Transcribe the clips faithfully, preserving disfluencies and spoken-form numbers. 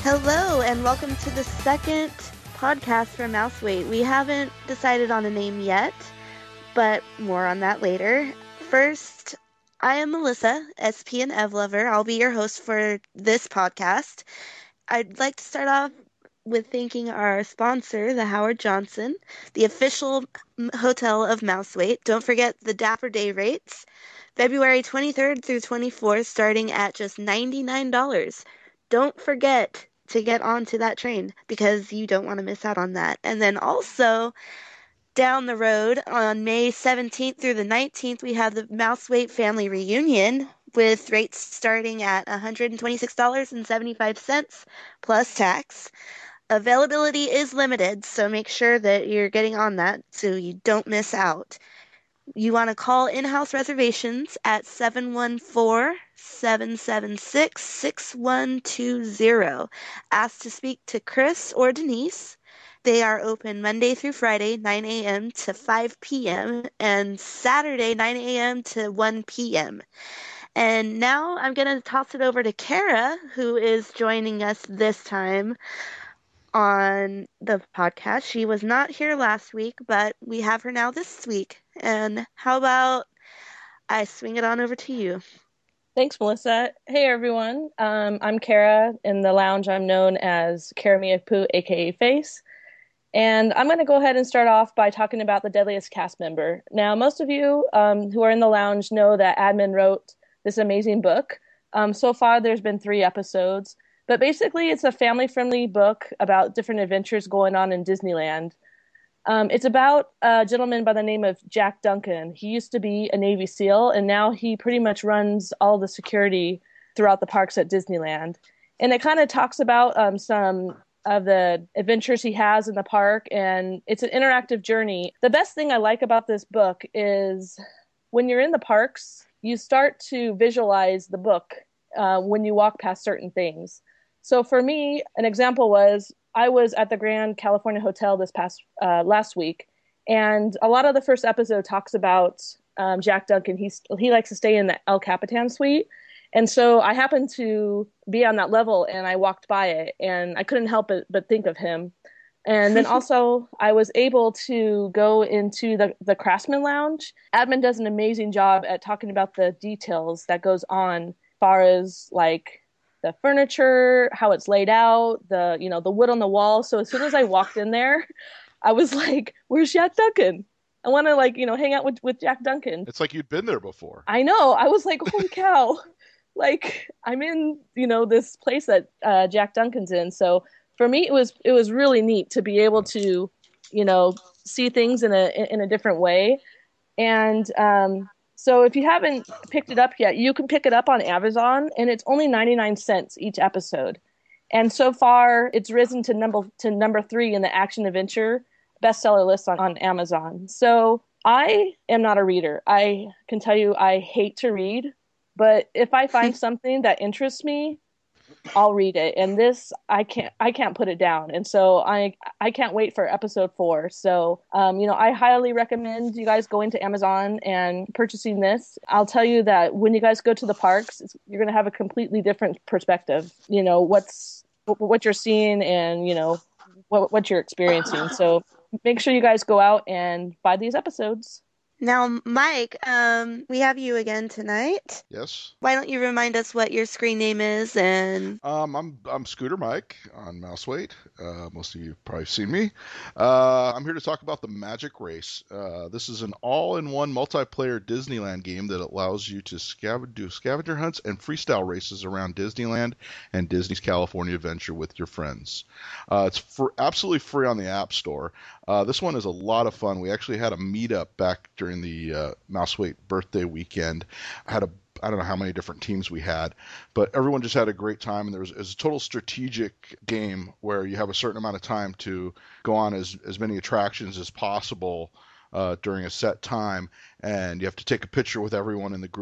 Hello, and welcome to the second podcast for Mouseweight. We haven't decided on a name yet, but more on that later. First, I am Melissa, S P and Ev Lover. I'll be your host for this podcast. I'd like to start off with thanking our sponsor, the Howard Johnson, the official hotel of Mouseweight. Don't forget the Dapper Day rates. February twenty-third through twenty-fourth, starting at just ninety-nine dollars. Don't forget to get onto that train because you don't want to miss out on that. And then also down the road on May seventeenth through the nineteenth, we have the Mouseweight Family Reunion with rates starting at one hundred twenty-six dollars and seventy-five cents plus tax. Availability is limited, so make sure that you're getting on that so you don't miss out. You want to call in-house reservations at seven one four, seven seven six, six one two zero. Ask to speak to Chris or Denise. They are open Monday through Friday, nine a.m. to five p.m., and Saturday, nine a.m. to one p.m. And now I'm going to toss it over to Kara, who is joining us this time on the podcast. She was not here last week, but we have her now this week. And how about I swing it on over to you? Thanks, Melissa. Hey, everyone. Um, I'm Kara. In the lounge, I'm known as Kara Miyapu, aka Face. And I'm going to go ahead and start off by talking about the Deadliest cast member. Now, most of you um, who are in the lounge know that Admin wrote this amazing book. Um, so far, there's been three episodes. But basically, it's a family-friendly book about different adventures going on in Disneyland. Um, it's about a gentleman by the name of Jack Duncan. He used to be a Navy SEAL, and now he pretty much runs all the security throughout the parks at Disneyland. And it kind of talks about um, some of the adventures he has in the park, and it's an interactive journey. The best thing I like about this book is when you're in the parks, you start to visualize the book uh, when you walk past certain things. So for me, an example was I was at the Grand California Hotel this past uh, last week, and a lot of the first episode talks about um, Jack Duncan. He's he likes to stay in the El Capitan suite, and so I happened to be on that level, and I walked by it, and I couldn't help it but think of him. And then also, I was able to go into the the Craftsman Lounge. Admin does an amazing job at talking about the details that goes on, as far as like the furniture, how it's laid out, the, you know, the wood on the wall. So as soon as I walked in there, I was like, where's Jack Duncan? I want to, like, you know, hang out with, with Jack Duncan. It's like you'd been there before. I know. I was like, holy cow. Like, I'm in, you know, this place that uh, Jack Duncan's in. So for me, it was, it was really neat to be able to, you know, see things in a, in a different way. And, um, So if you haven't picked it up yet, you can pick it up on Amazon, and it's only ninety-nine cents each episode. And so far, it's risen to number to number three in the action adventure bestseller list on, on Amazon. So I am not a reader. I can tell you I hate to read, but if I find something that interests me, I'll read it. And this, I can't, I can't put it down. And so I, I can't wait for episode four. So, um, you know, I highly recommend you guys going to Amazon and purchasing this. I'll tell you that when you guys go to the parks, it's, you're going to have a completely different perspective. You know, what's, what you're seeing and, you know, what, what you're experiencing. So make sure you guys go out and buy these episodes. Now, Mike, um, we have you again tonight. Yes. Why don't you remind us what your screen name is? And um, I'm I'm Scooter Mike on Mouseweight. Uh, most of you have probably seen me. Uh, I'm here to talk about the Magic Race. Uh, this is an all-in-one multiplayer Disneyland game that allows you to scav- do scavenger hunts and freestyle races around Disneyland and Disney's California Adventure with your friends. Uh, it's for absolutely free on the App Store. Uh, this one is a lot of fun. We actually had a meetup back during the uh, Mouseweight birthday weekend. I had a I don't know how many different teams we had, but everyone just had a great time. And there was, it was a total strategic game where you have a certain amount of time to go on as, as many attractions as possible uh, during a set time. And you have to take a picture with everyone in the group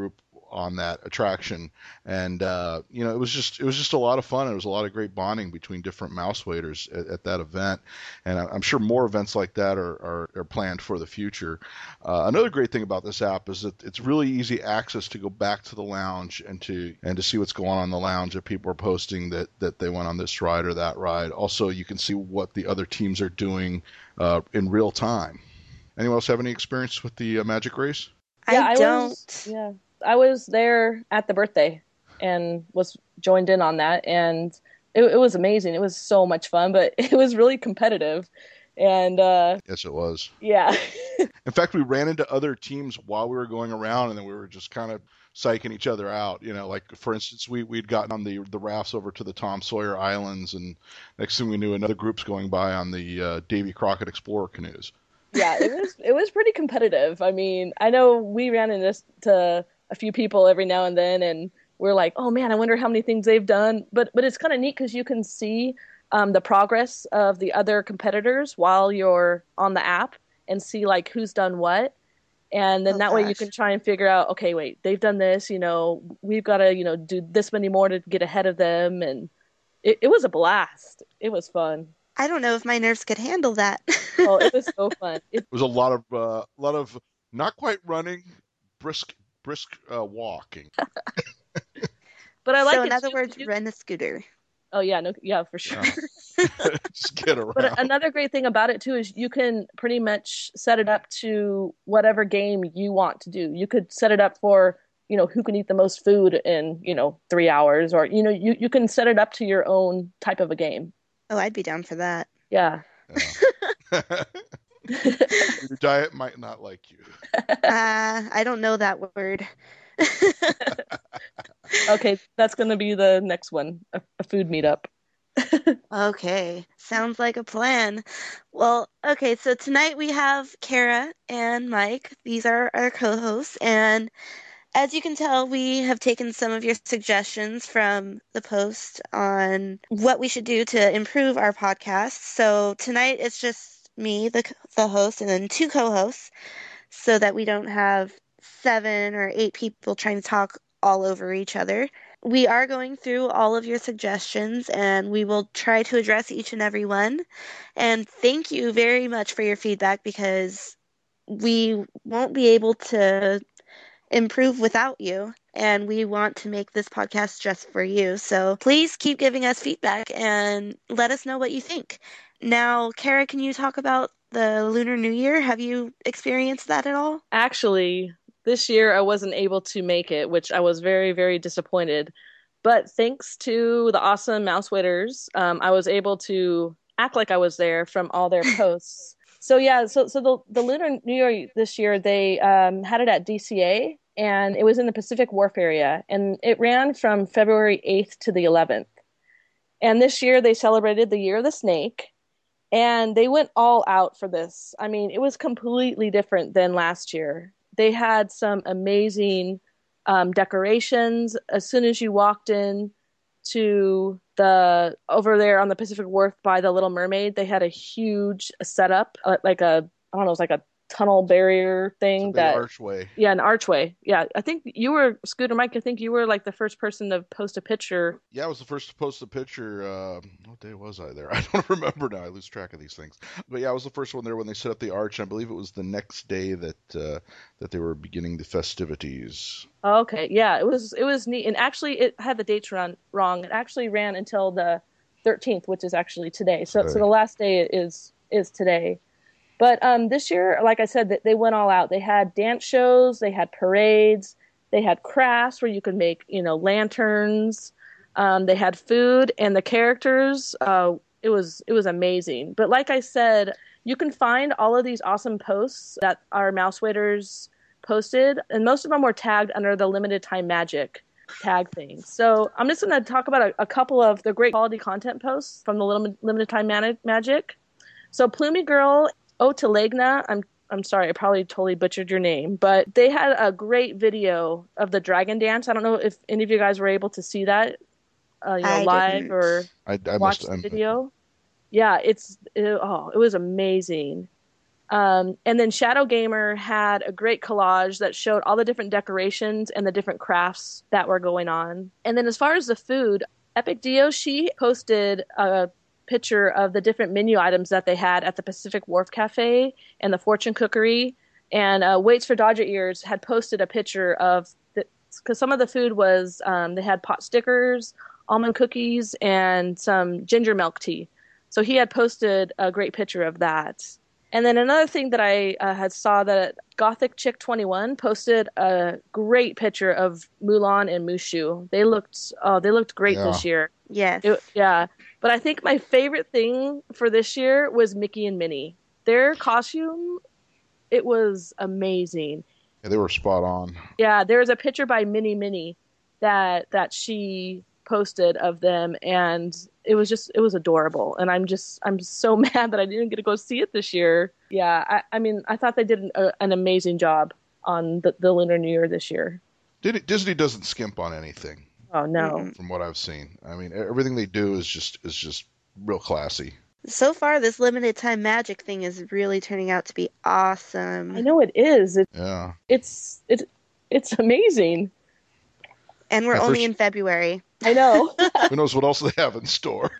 on that attraction, and uh, you know, it was just it was just a lot of fun. It was a lot of great bonding between different mouse waiters at, at that event, and I'm sure more events like that are are, are planned for the future. Uh, another great thing about this app is that it's really easy access to go back to the lounge and to and to see what's going on in the lounge. If people are posting that that they went on this ride or that ride, also you can see what the other teams are doing uh, in real time. Anyone else have any experience with the uh, Magic Race? Yeah, I I don't. was, yeah, I was there at the birthday and was joined in on that, and it, it was amazing. It was so much fun, but it was really competitive, and uh, Yes, it was. yeah. In fact, we ran into other teams while we were going around, and then we were just kind of psyching each other out. You know, like for instance, we we'd gotten on the the rafts over to the Tom Sawyer Islands, and next thing we knew, another group's going by on the uh, Davy Crockett Explorer canoes. Yeah, it was it was pretty competitive. I mean, I know we ran into to a few people every now and then, and we're like, oh man, I wonder how many things they've done. But but it's kind of neat because you can see um, the progress of the other competitors while you're on the app and see like who's done what. And then Oh, that way you gosh. can try and figure out, okay, wait, they've done this, you know, we've got to, you know, do this many more to get ahead of them. And it, it was a blast. It was fun. I don't know if my nerves could handle that. Oh, it was so fun. It, It was a lot of uh, a lot of not quite running, brisk brisk uh, walking. but I like So it in other too, words, you- rent a scooter. Oh yeah, no, yeah, for sure. Yeah. Just get around. But another great thing about it too is you can pretty much set it up to whatever game you want to do. You could set it up for, you know, who can eat the most food in, you know, three hours, or you know, you you can set it up to your own type of a game. Oh, I'd be down for that. Yeah. Yeah. Your diet might not like you. Uh, I don't know that word. Okay, that's going to be the next one, a, a food meetup. Okay, sounds like a plan. Well, okay, so tonight we have Kara and Mike. These are our co-hosts, and as you can tell, we have taken some of your suggestions from the post on what we should do to improve our podcast. So tonight it's just me, the the host, and then two co-hosts, so that we don't have seven or eight people trying to talk all over each other. We are going through all of your suggestions and we will try to address each and every one. And thank you very much for your feedback because we won't be able to improve without you. And we want to make this podcast just for you. So please keep giving us feedback and let us know what you think. Now, Kara, can you talk about the Lunar New Year? Have you experienced that at all? Actually, this year I wasn't able to make it, which I was very, very disappointed. But thanks to the awesome mouse waiters, um, I was able to act like I was there from all their posts. So yeah, so so the the Lunar New Year this year they um, had it at D C A, and it was in the Pacific Wharf area, and it ran from February eighth to the eleventh. And this year they celebrated the Year of the Snake, and they went all out for this. I mean, it was completely different than last year. They had some amazing um, decorations. As soon as you walked in to the over there on the Pacific Wharf by the Little Mermaid, they had a huge setup, uh, like a I don't know, it's like a tunnel barrier thing. It's a big that archway. Yeah, an archway. Yeah, I think you were Scooter Mike. I think you were like the first person to post a picture. Yeah, I was the first to post a picture. Uh, what day was I there? I don't remember now. I lose track of these things. But yeah, I was the first one there when they set up the arch. I believe it was the next day that uh, that they were beginning the festivities. Oh, okay, yeah, it was it was neat, and actually it had the dates run wrong. It actually ran until the thirteenth, which is actually today. So Today. so the last day is is today. But um, this year, like I said, they went all out. They had dance shows, they had parades, they had crafts where you could make, you know, lanterns. Um, they had food, and the characters. Uh, it was it was amazing. But like I said, you can find all of these awesome posts that our mouse waiters posted, and most of them were tagged under the limited time magic tag thing. So I'm just going to talk about a, a couple of the great quality content posts from the lim- limited time man- magic. So Plumie Girl. Otalegna, I'm I'm sorry, I probably totally butchered your name, but they had a great video of the dragon dance. I don't know if any of you guys were able to see that, uh, you know, I live didn't. or I, I watch must. the I'm, video. Yeah, it's it, oh, it was amazing. Um, and then Shadow Gamer had a great collage that showed all the different decorations and the different crafts that were going on. And then as far as the food, Epic Dio, she posted a picture of the different menu items that they had at the Pacific Wharf Cafe and the Fortune Cookery. And uh, Waits for Dodger Ears had posted a picture of, because some of the food was, um, they had pot stickers, almond cookies, and some ginger milk tea. So he had posted a great picture of that. And then another thing that I uh, had saw that Gothic Chick twenty-one posted a great picture of Mulan and Mushu. They looked, oh, they looked great Yeah. this year. Yes. It, yeah. But I think my favorite thing for this year was Mickey and Minnie. Their costume, it was amazing. Yeah, they were spot on. Yeah, there was a picture by Minnie Minnie that that she posted of them, and it was just it was adorable. And I'm just I'm so mad that I didn't get to go see it this year. Yeah, I, I mean I thought they did an, a, an amazing job on the, the Lunar New Year this year. Disney doesn't skimp on anything. Oh no. Mm-mm. From what I've seen. I mean, everything they do is just is just real classy. So far, this limited time magic thing is really turning out to be awesome. I know it is. It, Yeah. it's it's it's amazing. And we're Yeah, only first- in February. I know. Who knows what else they have in store?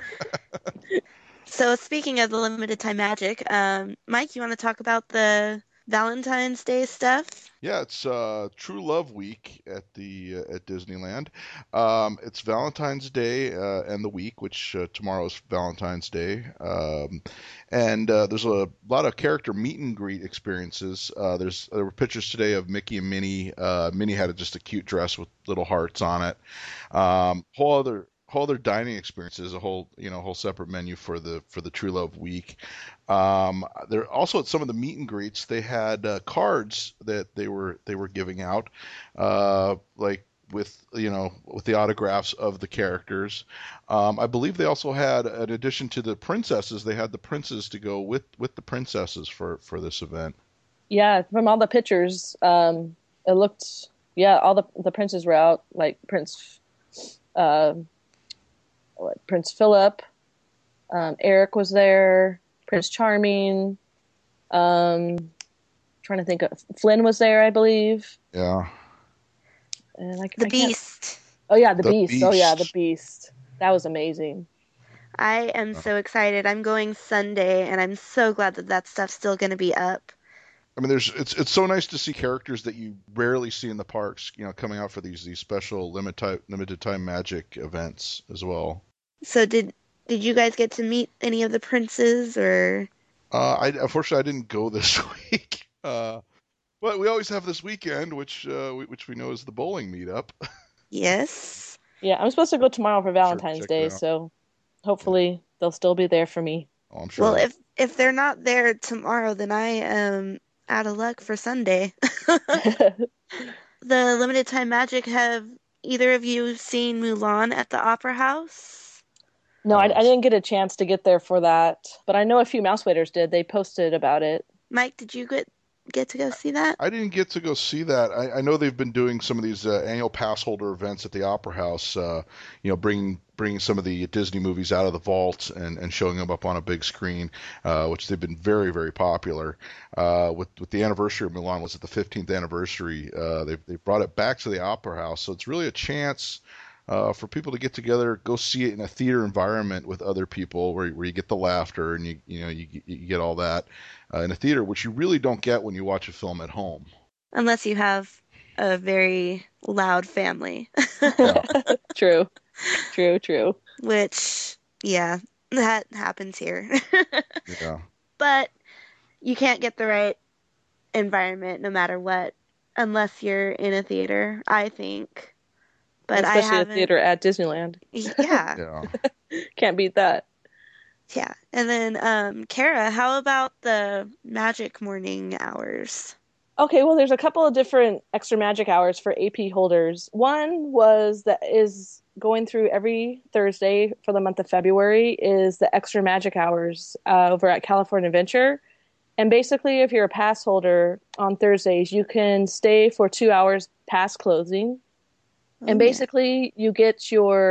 So speaking of the limited time magic, um, Mike, you want to talk about the Valentine's Day stuff? Yeah, it's uh, True Love Week at the uh, at Disneyland. Um, it's Valentine's Day uh, and the week, which uh, tomorrow is Valentine's Day, um, and uh, there's a lot of character meet and greet experiences. Uh, there's there were pictures today of Mickey and Minnie. Uh, Minnie had just a cute dress with little hearts on it. Um, whole other whole other dining experiences, a whole you know whole separate menu for the for the True Love Week. Um, there also at some of the meet and greets they had uh, cards that they were they were giving out, uh, like with you know with the autographs of the characters. Um, I believe they also had, in addition to the princesses, they had the princes to go with with the princesses for for this event. Yeah, from all the pictures, um, it looked yeah, all the the princes were out, like Prince uh, what, Prince Philip, um, Eric was there, Prince Charming, um, trying to think of Flynn was there, I believe. Yeah. And I, The I can't- Beast. Oh yeah, the, The beast. Oh yeah, the Beast. beast. That was amazing. I am so excited. I'm going Sunday, and I'm so glad that that stuff's still going to be up. I mean, there's it's it's so nice to see characters that you rarely see in the parks, you know, coming out for these these special limited limited time magic events as well. So did did you guys get to meet any of the princes, or? Uh, I unfortunately I didn't go this week, uh, but we always have this weekend, which uh, we, which we know is the bowling meetup. Yes. Yeah, I'm supposed to go tomorrow for Valentine's check Day, it out. so hopefully they'll still be there for me. Oh, I'm sure. Well, if if they're not there tomorrow, then I am out of luck for Sunday. The limited time magic, have either of you seen Mulan at the Opera House? No, I, I didn't get a chance to get there for that, but I know a few mouse waiters did. They posted about it. Mike, did you get get to go see that? I didn't get to go see that. I, I know they've been doing some of these uh, annual pass holder events at the Opera House. Uh, you know, bringing bringing some of the Disney movies out of the vault and, and showing them up on a big screen, uh, which they've been very very popular. Uh, with with the anniversary of Mulan was at the fifteenth anniversary. Uh, they they brought it back to the Opera House, so it's really a chance. Uh, for people to get together, go see it in a theater environment with other people, where where you get the laughter and you you know you you get all that uh, in a theater, which you really don't get when you watch a film at home. Unless you have a very loud family, True, true, true. which, yeah, that happens here. Yeah, But you can't get the right environment no matter what, unless you're in a theater, I think. But I Especially a haven't. theater at Disneyland. Yeah, yeah. Can't beat that. yeah. And then, um, Kara, how about the magic morning hours? Okay, well, there's a couple of different extra magic hours for A P holders. One was that is going through every Thursday for the month of February is the extra magic hours uh, over at California Adventure. And basically, if you're a pass holder on Thursdays, you can stay for two hours past closing. Oh, And yeah. basically, you get your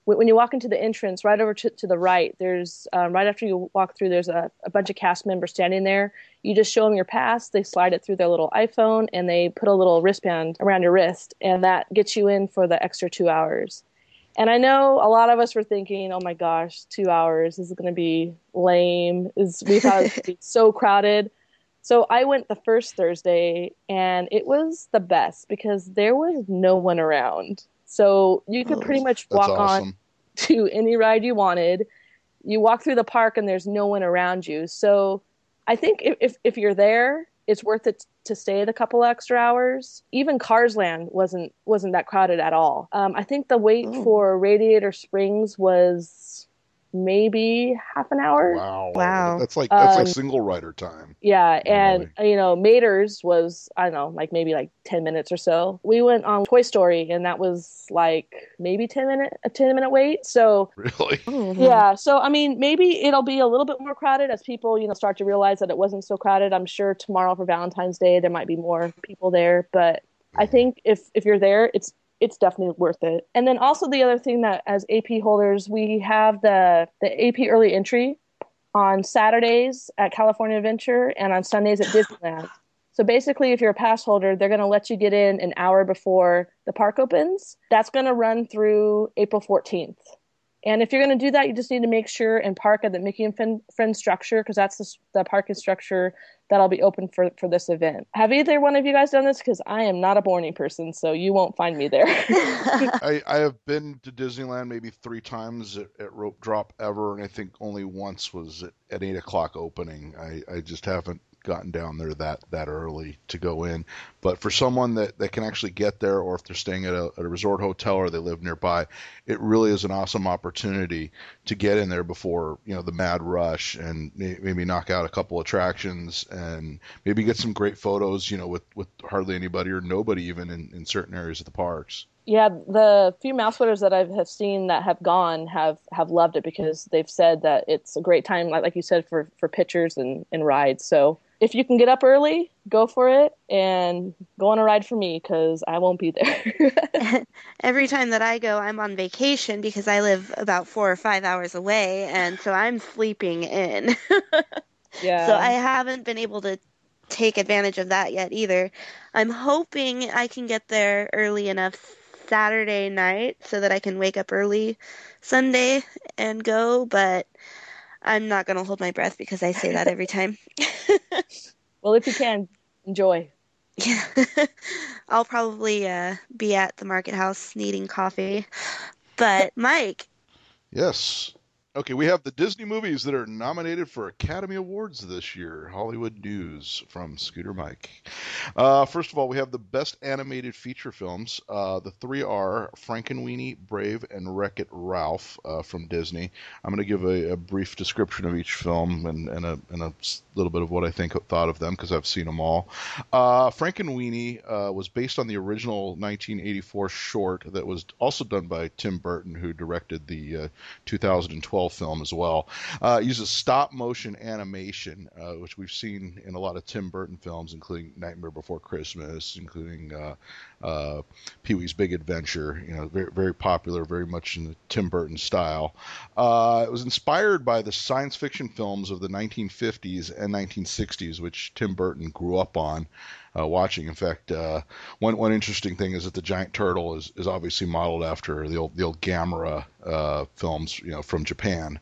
when, when you walk into the entrance, right over to, to the right, there's um, right after you walk through, there's a, a bunch of cast members standing there. You just show them your pass. They slide it through their little iPhone, and they put a little wristband around your wrist, and that gets you in for the extra two hours. And I know a lot of us were thinking, oh my gosh, two hours, this is going to be lame. Is we thought it was going to be so crowded. So I went the first Thursday, and it was the best because there was no one around. So you could pretty much That's walk awesome. on to any ride you wanted. You walk through the park, and there's no one around you. So I think if, if, if you're there, it's worth it to stay the couple extra hours. Even Cars Land wasn't wasn't that crowded at all. Um, I think the wait Ooh. for Radiator Springs was maybe half an hour. Wow. Wow. That's like that's Um, like single rider time. Yeah, and Normally. you know, Mater's was, I don't know, like maybe like ten minutes or so. We went on Toy Story, and that was like maybe ten minute a ten minute wait. So Really? Mhm. yeah, so I mean, maybe it'll be a little bit more crowded as people, you know, start to realize that it wasn't so crowded. I'm sure tomorrow for Valentine's Day there might be more people there, but I think if if you're there, it's it's definitely worth it. And then also the other thing that as A P holders, we have the the A P early entry on Saturdays at California Adventure and on Sundays at Disneyland. So basically, if you're a pass holder, they're going to let you get in an hour before the park opens. That's going to run through April fourteenth. And if you're going to do that, you just need to make sure and park at the Mickey and Fin- Friends structure, because that's the, the parking structure that'll be open for, for this event. Have either one of you guys done this? Because I am not a morning person, so you won't find me there. I, I have been to Disneyland maybe three times at, at Rope Drop ever, and I think only once was at, at eight o'clock opening. I, I just haven't gotten down there that, that early to go in. But for someone that, that can actually get there, or if they're staying at a, at a resort hotel or they live nearby, it really is an awesome opportunity to get in there before, you know, the mad rush, and may, maybe knock out a couple attractions and maybe get some great photos, you know, with, with hardly anybody or nobody even in, in certain areas of the parks. Yeah, the few mouse footers that I have seen that have gone have, have loved it because they've said that it's a great time, like, like you said, for, for pictures and, and rides. So if you can get up early, go for it and go on a ride for me because I won't be there. Every time that I go, I'm on vacation because I live about four or five hours away, and so I'm sleeping in. Yeah. So I haven't been able to take advantage of that yet either. I'm hoping I can get there early enough Saturday night so that I can wake up early Sunday and go, but I'm not going to hold my breath because I say that every time. Well, if you can, enjoy. Yeah. I'll probably uh, be at the market house needing coffee. But Mike. Yes. Okay, we have the Disney movies that are nominated for Academy Awards this year. Hollywood News from Scooter Mike. Uh, first of all, we have the Best Animated Feature Films. Uh, the three are Frankenweenie, Brave, and Wreck-It Ralph uh, from Disney. I'm going to give a, a brief description of each film and, and, a, and a little bit of what I think thought of them because I've seen them all. Uh, Frankenweenie uh, was based on the original nineteen eighty-four short that was also done by Tim Burton, who directed the uh, two thousand twelve film as well. Uh, it uses stop motion animation, uh, which we've seen in a lot of Tim Burton films, including Nightmare Before Christmas, including uh, uh, Pee-wee's Big Adventure. You know, very very popular, very much in the Tim Burton style. Uh, it was inspired by the science fiction films of the nineteen fifties and nineteen sixties, which Tim Burton grew up on. Uh, watching. In fact, uh, one one interesting thing is that the giant turtle is, is obviously modeled after the old the old Gamera uh, films, you know, from Japan.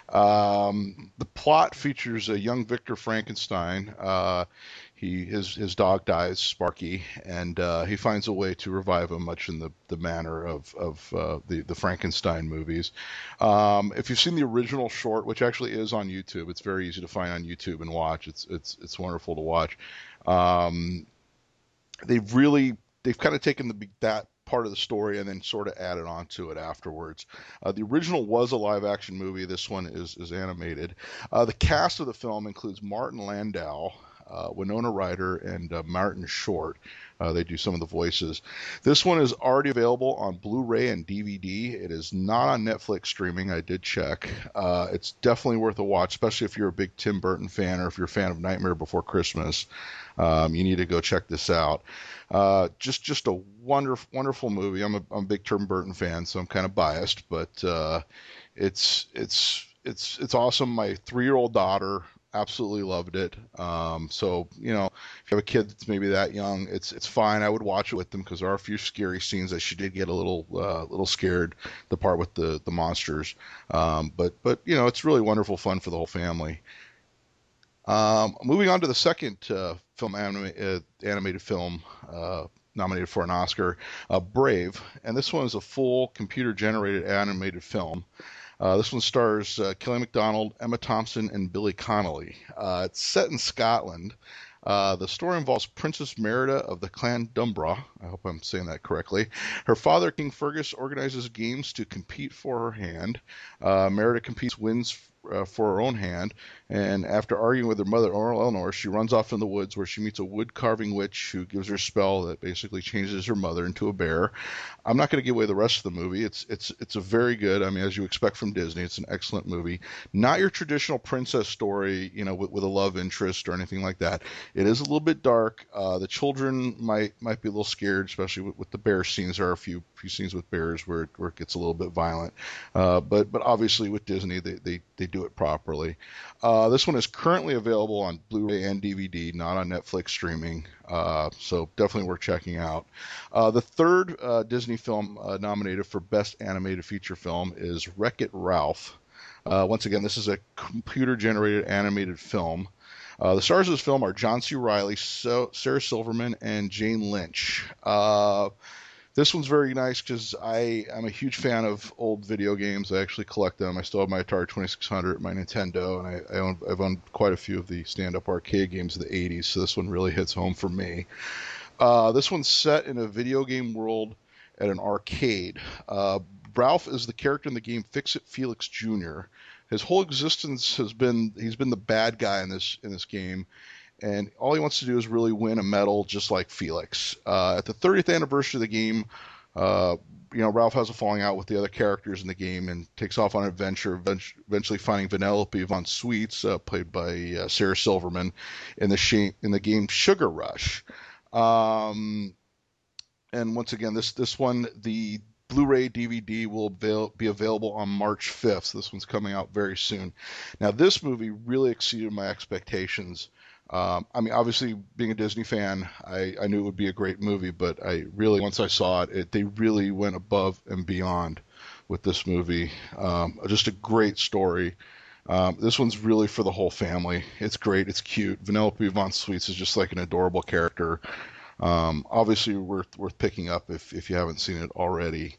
Um, the plot features a young Victor Frankenstein. Uh, he his his dog dies, Sparky, and uh, he finds a way to revive him, much in the, the manner of of uh, the the Frankenstein movies. Um, if you've seen the original short, which actually is on YouTube, it's very easy to find on YouTube and watch. It's it's it's wonderful to watch. Um, they've really they've kind of taken the that part of the story and then sort of added on to it afterwards. Uh, the original was a live action movie. This one is is animated. Uh, the cast of the film includes Martin Landau, uh, Winona Ryder and uh, Martin Short. Uh, they do some of the voices. This one is already available on Blu-ray and D V D. It is not on Netflix streaming. I did check. Uh, it's definitely worth a watch, especially if you're a big Tim Burton fan or if you're a fan of Nightmare Before Christmas. Um, you need to go check this out. Uh, just just a wonderful wonderful movie. I'm a, I'm a big Tim Burton fan, so I'm kind of biased, but uh, it's it's it's it's awesome. My three-year-old daughter absolutely loved it. Um, so, you know, if you have a kid that's maybe that young, it's it's fine. I would watch it with them because there are a few scary scenes that she did get a little uh, little scared, the part with the the monsters. Um, but but you know, it's really wonderful fun for the whole family. Um, moving on to the second uh, film anima- uh, animated film uh, nominated for an Oscar, uh, Brave, and this one is a full computer generated animated film. Uh, this one stars uh, Kelly MacDonald, Emma Thompson, and Billy Connolly. Uh, it's set in Scotland. Uh, the story involves Princess Merida of the Clan Dumbra. I hope I'm saying that correctly. Her father, King Fergus, organizes games to compete for her hand. Uh, Merida competes, wins uh, for her own hand, and after arguing with her mother, Eleanor, she runs off in the woods where she meets a wood-carving witch who gives her a spell that basically changes her mother into a bear. I'm not going to give away the rest of the movie. It's it's it's a very good, I mean, as you expect from Disney, it's an excellent movie. Not your traditional princess story, you know, with, with a love interest or anything like that. It is a little bit dark. Uh, the children might might be a little scared, especially with, with the bear scenes. There are a few few scenes with bears where it, where it gets a little bit violent. Uh, but but obviously with Disney, they they, they do it properly. Uh, this one is currently available on Blu-ray and D V D, not on Netflix streaming. Uh, so definitely worth checking out. Uh, the third uh, Disney film uh, nominated for Best Animated Feature Film is Wreck-It Ralph. Uh, once again, this is a computer-generated animated film. Uh, the stars of this film are John C. Reilly, so, Sarah Silverman, and Jane Lynch. Uh, this one's very nice because I am a huge fan of old video games. I actually collect them. I still have my Atari twenty-six hundred, my Nintendo, and I, I own, I've owned quite a few of the stand-up arcade games of the eighties, so this one really hits home for me. Uh, this one's set in a video game world at an arcade. Uh, Ralph is the character in the game Fix-It Felix Junior His whole existence has been he's been the bad guy in this in this game, and all he wants to do is really win a medal, just like Felix. Uh, at the thirtieth anniversary of the game, uh, you know, Ralph has a falling out with the other characters in the game and takes off on an adventure, eventually finding Vanellope von Sweets, uh, played by uh, Sarah Silverman, in the sh- in the game Sugar Rush. Um, and once again, this this one, the Blu-ray D V D will avail- be available on March fifth. This one's coming out very soon. Now, this movie really exceeded my expectations. Um, I mean, obviously, being a Disney fan, I, I knew it would be a great movie, but I really, once I saw it, it they really went above and beyond with this movie. Um, just a great story. Um, this one's really for the whole family. It's great. It's cute. Vanellope von Sweets is just like an adorable character. Um, obviously worth worth picking up if, if you haven't seen it already.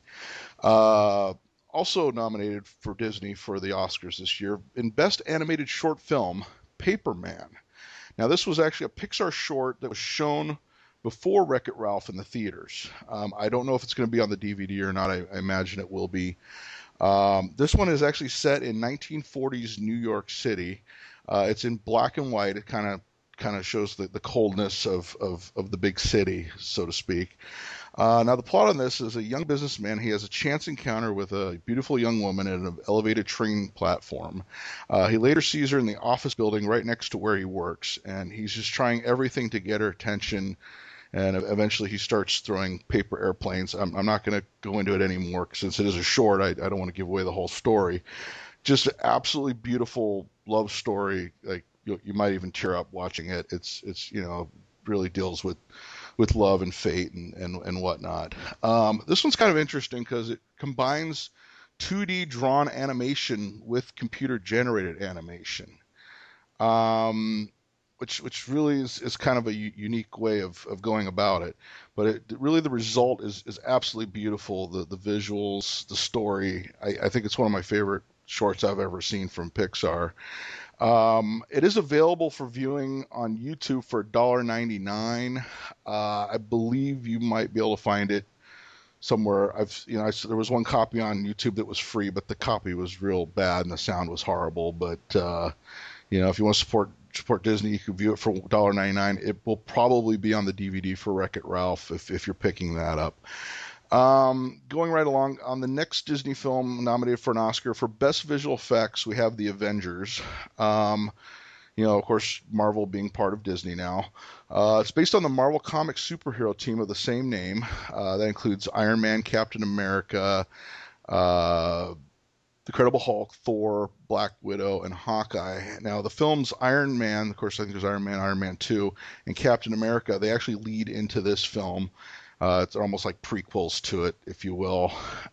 Uh, also nominated for Disney for the Oscars this year in Best Animated Short Film, Paperman. Now, this was actually a Pixar short that was shown before Wreck-It Ralph in the theaters. Um, I don't know if it's going to be on the D V D or not. I, I imagine it will be. Um, this one is actually set in nineteen forties New York City. Uh, it's in black and white. It kind of kind of shows the, the coldness of, of, of the big city, so to speak. Uh, now, the plot on this is a young businessman. He has a chance encounter with a beautiful young woman at an elevated train platform. Uh, he later sees her in the office building right next to where he works, and he's just trying everything to get her attention. And eventually he starts throwing paper airplanes. I'm, I'm not going to go into it anymore since it is a short. I, I don't want to give away the whole story. Just an absolutely beautiful love story. Like you, you might even tear up watching it. It's it's you know really deals with with love and fate and and, and whatnot. Um, this one's kind of interesting because it combines two D drawn animation with computer generated animation. Um, which which really is, is kind of a u- unique way of, of going about it. But it, really the result is, is absolutely beautiful. The the visuals, the story. I, I think it's one of my favorite shorts I've ever seen from Pixar. Um, it is available for viewing on YouTube for one dollar ninety-nine. Uh, I believe you might be able to find it somewhere. I've you know I, there was one copy on YouTube that was free, but the copy was real bad and the sound was horrible. But uh, you know if you want to support support Disney, you can view it for one dollar ninety-nine. It will probably be on the D V D for Wreck-It Ralph if, if you're picking that up. Um, going right along, on the next Disney film nominated for an Oscar for Best Visual Effects, we have The Avengers. Um, you know, of course, Marvel being part of Disney now. Uh, it's based on the Marvel Comics superhero team of the same name. Uh, that includes Iron Man, Captain America, uh, The Incredible Hulk, Thor, Black Widow, and Hawkeye. Now, the films Iron Man, of course, I think there's Iron Man, Iron Man two, and Captain America, they actually lead into this film. Uh, it's almost like prequels to it, if you will.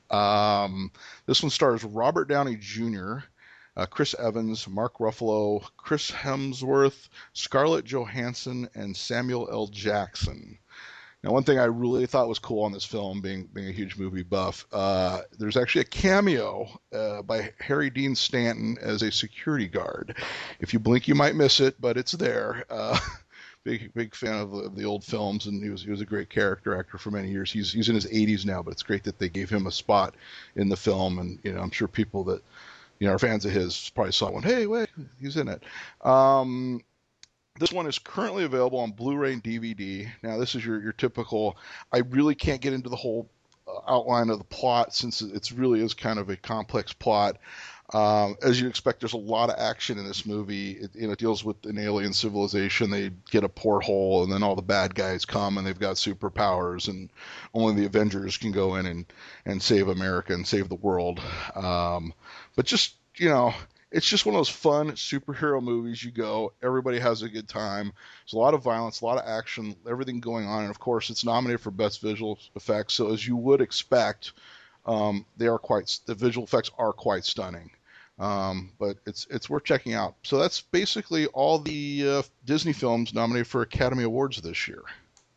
Um, this one stars Robert Downey Junior, uh, Chris Evans, Mark Ruffalo, Chris Hemsworth, Scarlett Johansson, and Samuel L. Jackson. Now, one thing I really thought was cool on this film, being being a huge movie buff, uh, there's actually a cameo uh, by Harry Dean Stanton as a security guard. If you blink, you might miss it, but it's there. Uh, big big fan of the, of the old films, and he was he was a great character actor for many years. He's he's in his eighties now, but it's great that they gave him a spot in the film, and you know I'm sure people that you know are fans of his probably saw one. Hey, wait, he's in it. Um, This one is currently available on Blu-ray and D V D. Now, this is your, your typical, I really can't get into the whole uh, outline of the plot since it really is kind of a complex plot. Um, as you expect, there's a lot of action in this movie. It, you know, it deals with an alien civilization. They get a porthole, and then all the bad guys come, and they've got superpowers, and only the Avengers can go in and, and save America and save the world. Um, but just, you know... It's just one of those fun superhero movies. You go, everybody has a good time. There's a lot of violence, a lot of action, everything going on. And, of course, it's nominated for Best Visual Effects. So, as you would expect, um, they are quite the visual effects are quite stunning. Um, but it's it's worth checking out. So that's basically all the uh, Disney films nominated for Academy Awards this year.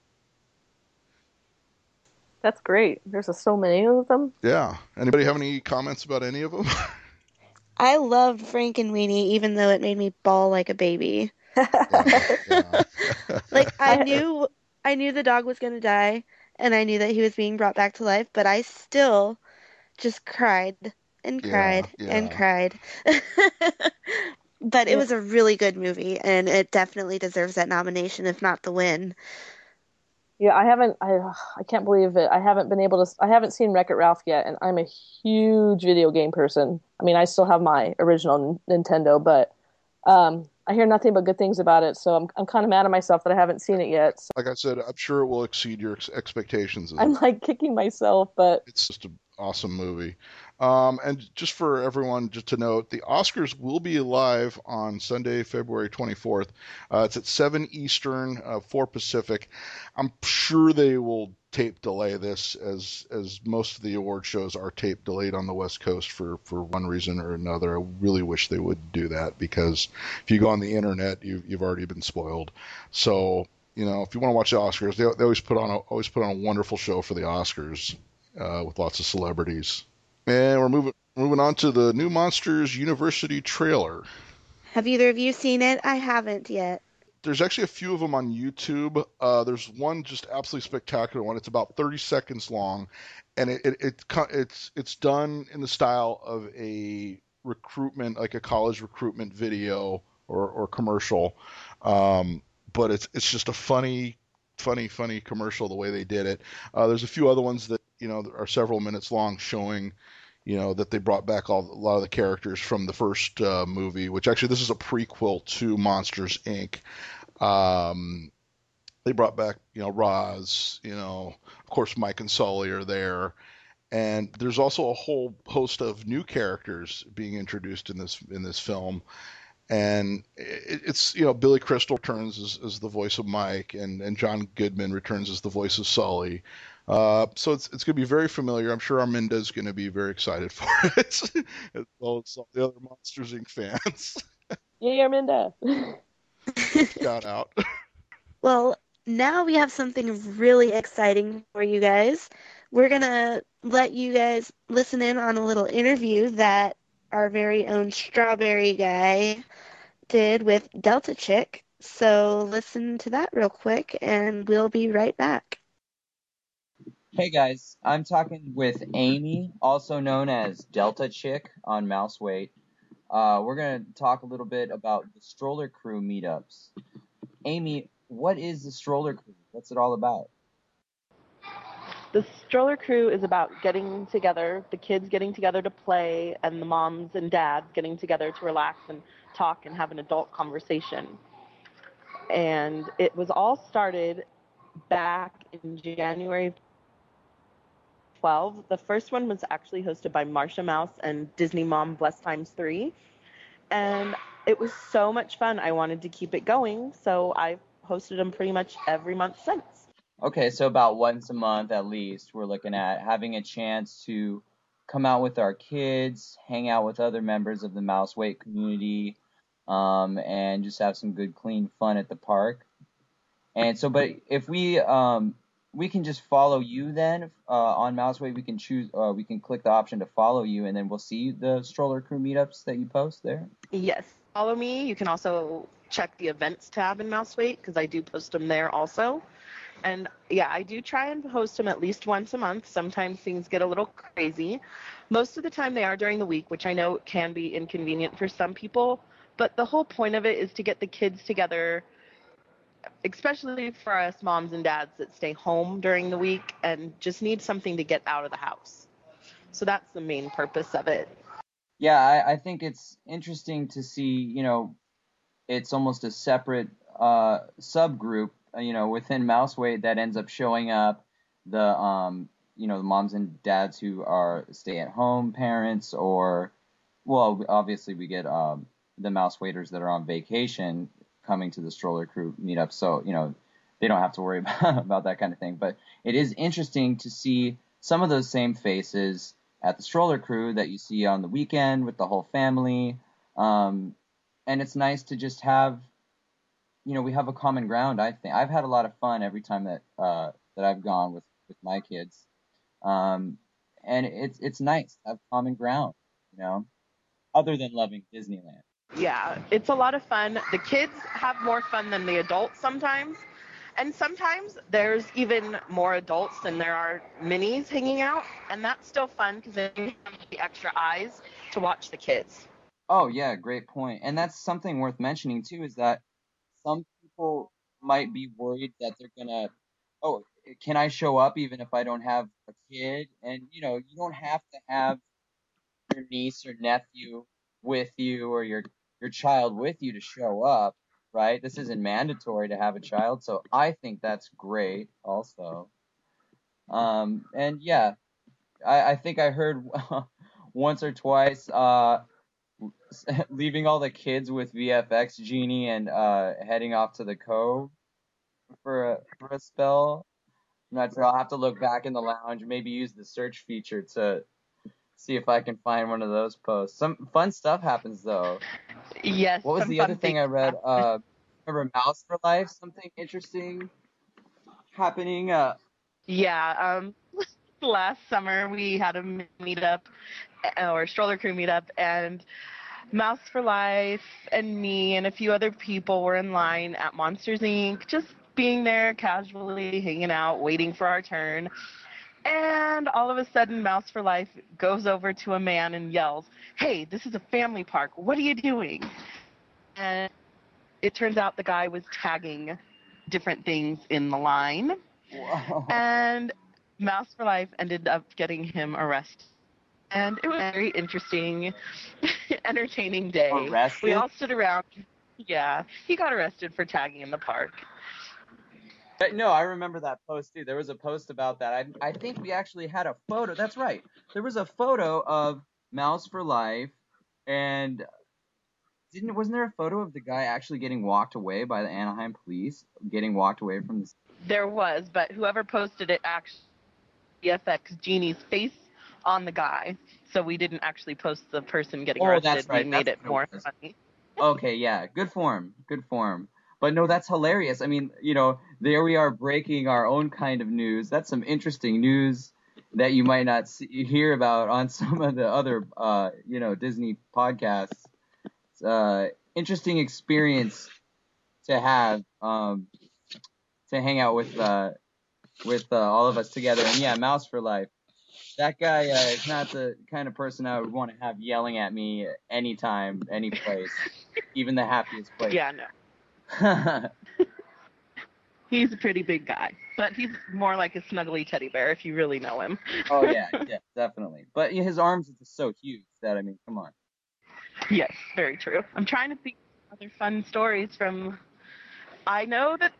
That's great. There's so many of them. Yeah. Anybody have any comments about any of them? I loved Frankenweenie, even though it made me bawl like a baby. yeah, yeah. Like I knew, I knew the dog was gonna die, and I knew that he was being brought back to life, but I still just cried and cried yeah, yeah. and cried. But it was a really good movie, and it definitely deserves that nomination, if not the win. Yeah, I haven't. I I can't believe it. I haven't been able to. I haven't seen Wreck-It Ralph yet, and I'm a huge video game person. I mean, I still have my original Nintendo, but um, I hear nothing but good things about it. So I'm I'm kind of mad at myself that I haven't seen it yet. So. Like I said, I'm sure it will exceed your ex- expectations. I'm like kicking myself, but it's just an awesome movie. Um, and just for everyone, just to note, the Oscars will be live on Sunday, February twenty-fourth. Uh, it's at seven Eastern, uh, four Pacific. I'm sure they will tape delay this, as as most of the award shows are tape delayed on the West Coast for, for one reason or another. I really wish they would do that, because if you go on the internet, you, you've already been spoiled. So, you know, if you want to watch the Oscars, they, they always put on a, always put on a wonderful show for the Oscars uh, with lots of celebrities. And we're moving moving on to the new Monsters University trailer. Have either of you seen it? I haven't yet. There's actually a few of them on YouTube. Uh, there's one just absolutely spectacular one. It's about thirty seconds long, and it, it, it it's it's done in the style of a recruitment, like a college recruitment video or, or commercial. Um, but it's it's just a funny, funny, funny commercial the way they did it. Uh, there's a few other ones that you know are several minutes long, showing you know that they brought back all, a lot of the characters from the first uh, movie, which actually this is a prequel to Monsters Incorporated. Um, they brought back you know Roz, you know of course Mike and Sully are there, and there's also a whole host of new characters being introduced in this in this film. And it, it's you know Billy Crystal returns as, as the voice of Mike, and, and John Goodman returns as the voice of Sully. Uh, so it's it's going to be very familiar. I'm sure Arminda is going to be very excited for it, as well as all the other Monsters Incorporated fans. Yay, Arminda! Shout out. Well, now we have something really exciting for you guys. We're going to let you guys listen in on a little interview that our very own Strawberry Guy did with Delta Chick. So listen to that real quick, and we'll be right back. Hey guys, I'm talking with Amy, also known as Delta Chick on Mouseweight. uh, we're going to talk a little bit about the Stroller Crew meetups. Amy, what is the Stroller Crew? What's it all about? The Stroller Crew is about getting together, the kids getting together to play, and the moms and dads getting together to relax and talk and have an adult conversation. And it was all started back in January twelfth. The first one was actually hosted by Marsha Mouse and Disney Mom Bless Times three. And it was so much fun. I wanted to keep it going, so I've hosted them pretty much every month since. Okay, so about once a month at least, we're looking at having a chance to come out with our kids, hang out with other members of the Mouse Weight community, um, and just have some good, clean fun at the park. And so, but if we um, we can just follow you then uh, on Mouse Weight, we can choose, uh, we can click the option to follow you, and then we'll see the Stroller Crew meetups that you post there. Yes, follow me. You can also check the events tab in Mouse Weight because I do post them there also. And yeah, I do try and host them at least once a month. Sometimes things get a little crazy. Most of the time they are during the week, which I know can be inconvenient for some people. But the whole point of it is to get the kids together, especially for us moms and dads that stay home during the week and just need something to get out of the house. So that's the main purpose of it. Yeah, I, I think it's interesting to see, you know, it's almost a separate uh, subgroup, you know, within Mouse Weight that ends up showing up the, um, you know, the moms and dads who are stay-at-home parents, or, well, obviously we get um, the Mouse Waiters that are on vacation coming to the Stroller Crew meetup, so, you know, they don't have to worry about, about that kind of thing. But it is interesting to see some of those same faces at the Stroller Crew that you see on the weekend with the whole family. Um, and it's nice to just have, you know, we have a common ground. I think I've had a lot of fun every time that uh, that I've gone with, with my kids. Um, and it's it's nice to have common ground, you know, other than loving Disneyland. Yeah, it's a lot of fun. The kids have more fun than the adults sometimes. And sometimes there's even more adults than there are minis hanging out. And that's still fun because then you have the extra eyes to watch the kids. Oh, yeah, great point. And that's something worth mentioning, too, is that some people might be worried that they're going to, oh, can I show up even if I don't have a kid? And, you know, you don't have to have your niece or nephew with you or your your child with you to show up, right? This isn't mandatory to have a child, so I think that's great also. Um, and yeah, I, I think I heard once or twice uh, leaving all the kids with V F X Genie and uh, heading off to the Cove for a, for a spell. I'm not sure. I'll have to look back in the lounge, maybe use the search feature to see if I can find one of those posts. Some fun stuff happens though. Yes. What was some the fun other thing I read? Uh, remember Mouse for Life? Something interesting happening. Uh, Yeah. Um, last summer we had a meetup or Stroller Crew meetup, and Mouse for Life and me and a few other people were in line at Monsters Incorporated, just being there casually, hanging out, waiting for our turn. And all of a sudden, Mouse for Life goes over to a man and yells, "Hey, this is a family park. What are you doing?" And it turns out the guy was tagging different things in the line. wow. And Mouse for Life ended up getting him arrested. And it was a very interesting, entertaining day. Arrested? We all stood around. Yeah, he got arrested for tagging in the park. But no, I remember that post too. There was a post about that. I I think we actually had a photo. That's right. There was a photo of Mouse for Life, and didn't wasn't there a photo of the guy actually getting walked away by the Anaheim police, getting walked away from the. There was, but whoever posted it actually V F X Genie's face on the guy, so we didn't actually post the person getting Oh, arrested. that's right. We made That's it more was. funny. Okay, yeah, good form, good form. But no, that's hilarious. I mean, you know, there we are breaking our own kind of news. That's some interesting news that you might not see, hear about on some of the other, uh, you know, Disney podcasts. It's, uh, interesting experience to have, um, to hang out with, uh, with uh, all of us together. And yeah, Mouse for Life. that guy uh, is not the kind of person I would want to have yelling at me anytime, any place, even the happiest place. Yeah, no. He's a pretty big guy, but he's more like a snuggly teddy bear if you really know him. Oh, yeah, yeah, definitely. But his arms are just so huge that, I mean, come on. Yes, very true. I'm trying to think of other fun stories from, I know that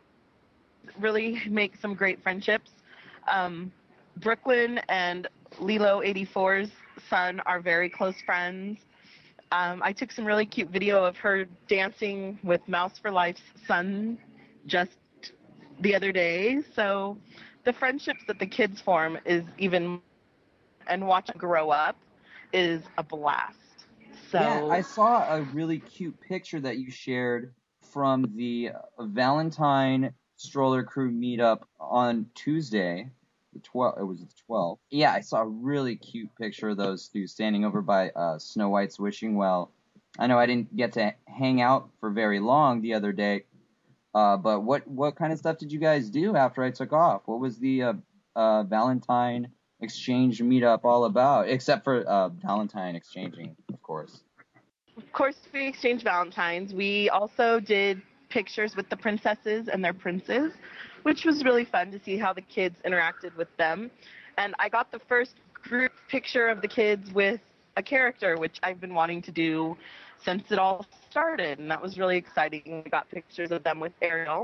really make some great friendships. Um, Brooklyn and Lilo eighty-four's son are very close friends. Um, I took some really cute video of her dancing with Mouse for Life's son just the other day. So the friendships that the kids form is even, and watch them grow up is a blast. So yeah, I saw a really cute picture that you shared from the Valentine Stroller Crew meetup on Tuesday. The twelfth, it was the twelfth. Yeah, I saw a really cute picture of those two standing over by uh, Snow White's wishing well. I know I didn't get to hang out for very long the other day, uh, but what what kind of stuff did you guys do after I took off? What was the uh, uh, Valentine exchange meetup all about? Except for uh, Valentine exchanging, of course. Of course, we exchanged Valentines. We also did pictures with the princesses and their princes, which was really fun to see how the kids interacted with them. And I got the first group picture of the kids with a character, which I've been wanting to do since it all started, and that was really exciting. I got pictures of them with Ariel.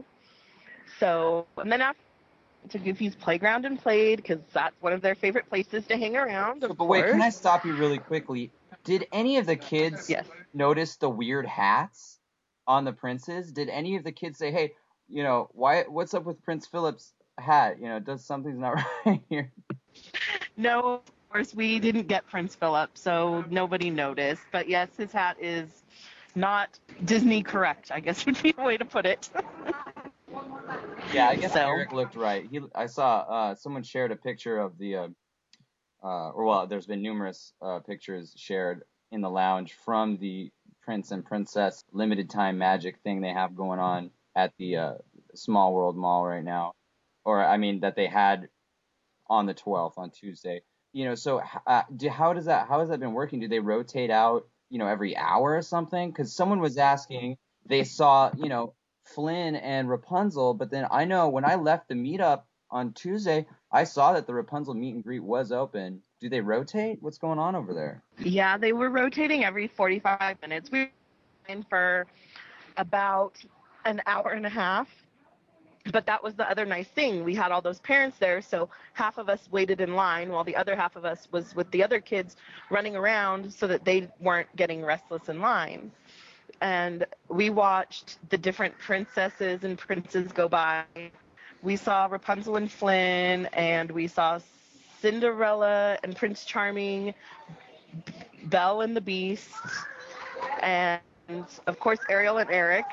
So, and then after, to Goofy's playground and played, because that's one of their favorite places to hang around, of But course. wait, can I stop you really quickly? Did any of the kids Yes. notice the weird hats on the princes? Did any of the kids say, hey, you know, why? What's up with Prince Philip's hat? You know, does something's not right here? No, of course, we didn't get Prince Philip, so nobody noticed. But yes, his hat is not Disney correct, I guess would be the way to put it. Yeah, I guess So. Eric looked right. He, I saw uh, someone shared a picture of the, uh, uh, or well, there's been numerous uh, pictures shared in the lounge from the Prince and Princess limited time magic thing they have going on at the uh, Small World Mall right now, or I mean that they had on the twelfth on Tuesday. You know, so uh, do, how does that? How has that been working? Do they rotate out, you know, every hour or something? Because someone was asking, they saw, you know, Flynn and Rapunzel, but then I know when I left the meetup on Tuesday, I saw that the Rapunzel meet and greet was open. Do they rotate? What's going on over there? Yeah, they were rotating every forty-five minutes. We were in for about an hour and a half. But that was the other nice thing. We had all those parents there, so half of us waited in line while the other half of us was with the other kids running around so that they weren't getting restless in line. And we watched the different princesses and princes go by. We saw Rapunzel and Flynn, and we saw Cinderella and Prince Charming, Belle and the Beast, and of course Ariel and Eric.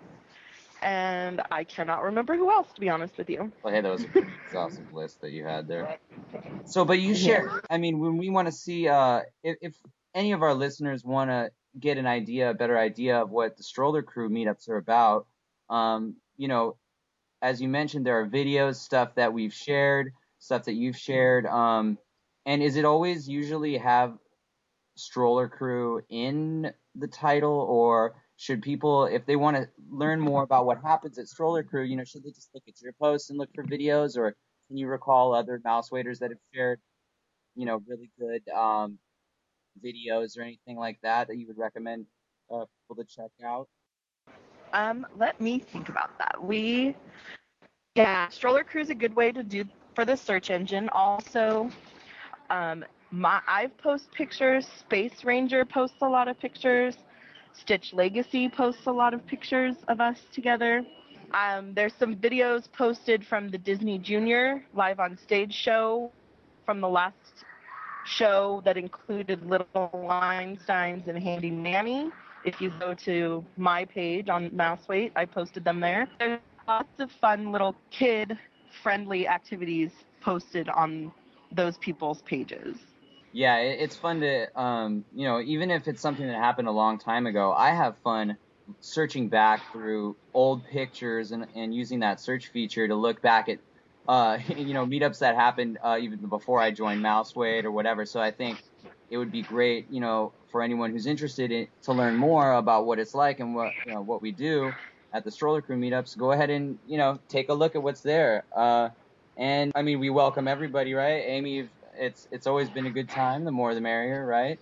And I cannot remember who else, to be honest with you. Well, hey, that was a pretty exhaustive list that you had there. So, but you share, I mean, when we want to see, uh, if, if any of our listeners want to get an idea, a better idea of what the Stroller Crew meetups are about, um, you know, as you mentioned, there are videos, stuff that we've shared, stuff that you've shared. Um, and is it always usually have Stroller Crew in the title, or should people, if they want to learn more about what happens at Stroller Crew, you know, should they just look at your posts and look for videos, or can you recall other mouse waiters that have shared, you know, really good um, videos or anything like that that you would recommend uh, people to check out? Um, let me think about that. We, yeah, Stroller Crew is a good way to do for the search engine. Also, um, my I've post pictures. Space Ranger posts a lot of pictures. Stitch Legacy posts a lot of pictures of us together. Um, there's some videos posted from the Disney Junior live on stage show from the last show that included Little Einsteins and Handy Manny. If you go to my page on Mouseweight, I posted them there. There's lots of fun little kid-friendly activities posted on those people's pages. Yeah, it, it's fun to, um, you know, even if it's something that happened a long time ago, I have fun searching back through old pictures and, and using that search feature to look back at uh, you know, meetups that happened uh, even before I joined Mouseweight or whatever. So I think it would be great, you know, for anyone who's interested in to learn more about what it's like and what you know what we do at the Stroller Crew meetups. Go ahead and you know take a look at what's there. Uh, and I mean, we welcome everybody, right? Amy, it's it's always been a good time. The more, the merrier, right?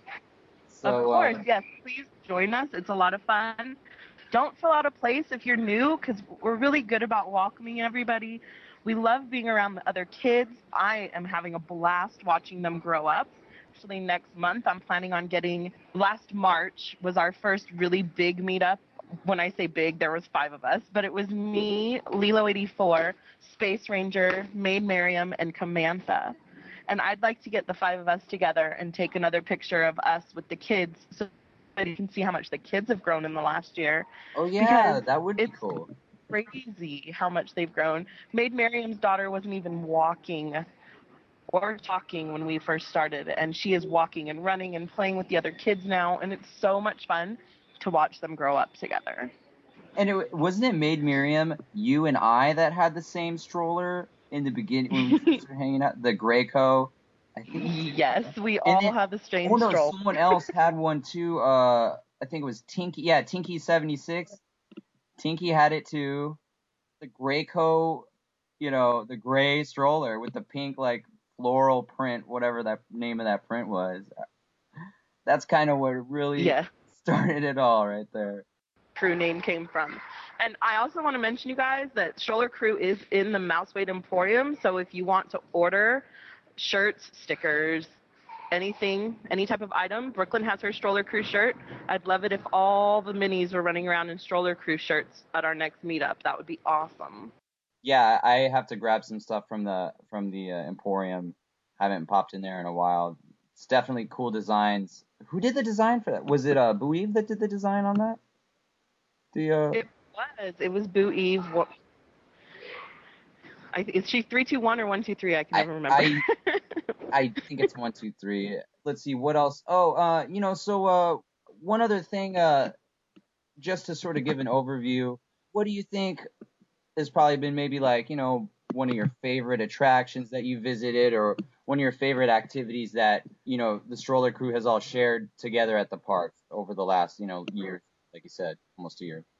Of So course, uh, yes. Please join us. It's a lot of fun. Don't fill out a place if you're new, because we're really good about welcoming everybody. We love being around the other kids. I am having a blast watching them grow up. Actually, next month, I'm planning on getting, last March was our first really big meetup. When I say big, there was five of us, but it was me, Lilo eighty-four, Space Ranger, Maid Miriam, and Camantha. And I'd like to get the five of us together and take another picture of us with the kids so that you can see how much the kids have grown in the last year. oh yeah, Because that would be it's cool. crazy how much they've grown. Maid Miriam's daughter wasn't even walking or talking when we first started, and she is walking and running and playing with the other kids now, and it's so much fun to watch them grow up together. And it wasn't it Maid Miriam, you and I that had the same stroller in the beginning when we first were hanging out, the Graco. I think. Yes, we And all then, have the strange oh no, stroll. someone else had one too. Uh, I think it was Tinky. Yeah, Tinky seventy-six. Tinky had it too. The Graco, you know, the gray stroller with the pink like floral print, whatever that name of that print was. That's kind of what really Yeah. started it all right there. Crew name came from. And I also want to mention, you guys, that Stroller Crew is in the Mouseweight Emporium. So if you want to order shirts, stickers, anything, any type of item, Brooklyn has her Stroller Crew shirt. I'd love it if all the minis were running around in Stroller Crew shirts at our next meetup. That would be awesome. Yeah, I have to grab some stuff from the from the uh, Emporium. Haven't popped in there in a while. It's definitely cool designs. Who did the design for that? Was it uh, Boueve that did the design on that? The uh. It was. It was Boo Eve. What? I, is she three two one or one two three? I can never remember. I, I think it's one two three. Let's see what else. Oh, uh, you know, so uh, one other thing, uh, just to sort of give an overview. What do you think has probably been maybe like you know one of your favorite attractions that you visited, or one of your favorite activities that you know the Stroller Crew has all shared together at the park over the last you know year, like you said, almost a year.